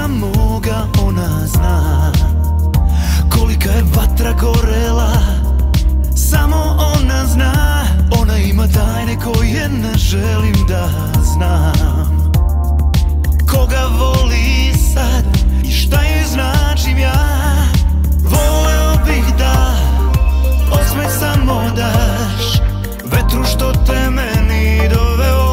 srca moga ona zna kolika je vatra gorela. Samo ona zna, ona ima tajne koje ne želim da znam. Koga voli sad i šta joj značim ja. Voleo bih da osmeh samo daš vetru što te meni doveo.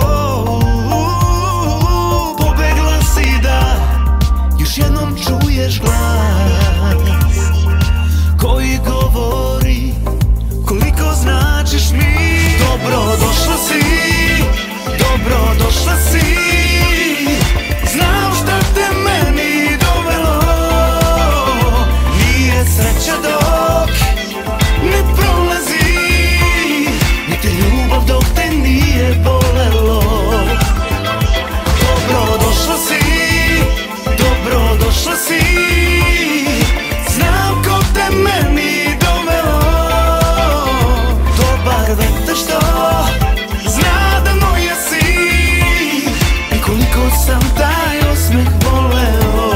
Pobegla si da još jednom čuješ glas koji govori koliko značiš mi. Dobro došla si, dobro došla si. Znam šta te meni dovelo. Nije sreća dok ne prolazi, niti ljubav dok te nije bolelo. Dobro došla si, dobro došla si. Znam ko te meni dovelo. Dobar vetar što zna da moja si i koliko sam taj osmeh voleo.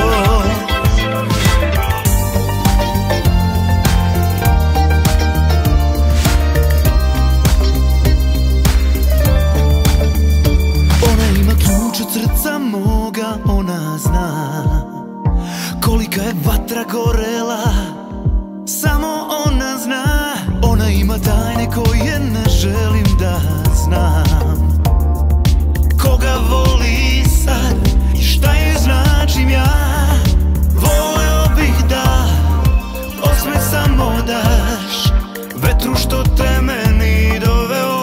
Ona ima ključ od srca moga, ona zna kolika je vatra gorela. Samo ona zna, ona ima tajne koje ne želim da znam. Koga voli sad i šta joj značim ja. Voleo bih da osmeh samo daš vetru što te meni doveo.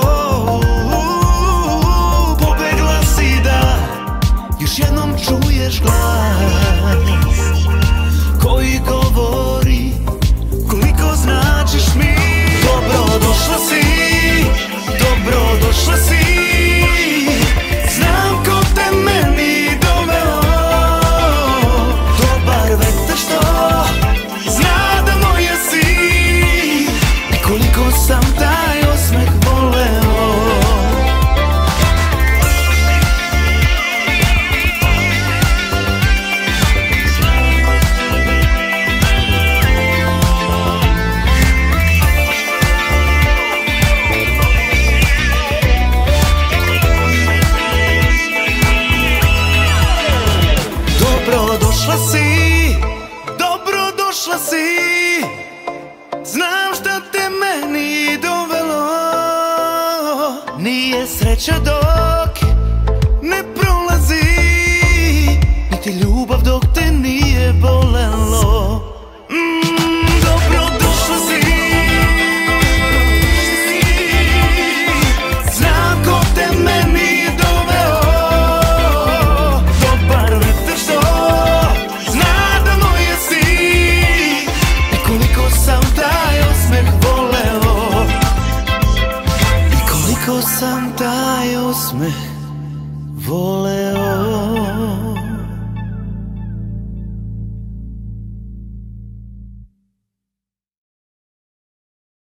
Pobegla si da još jednom čuješ glas koji govori koliko značiš mi. Dobro došla si, dobro došla si. Znam ko te meni doveo. Dobar vetar što zna da moja si i koliko sam taj osmeh voleo. Dobro došla si, dobro došla si. Znam šta te meni dovelo. Nije sreća dok ne prolazi, niti ljubav dok te nije bolelo. Dobro došla si. Znam ko te meni doveo. Dobar vetar što zna da moja si i koliko sam taj osmeh voleo. I koliko sam taj osmeh voleo.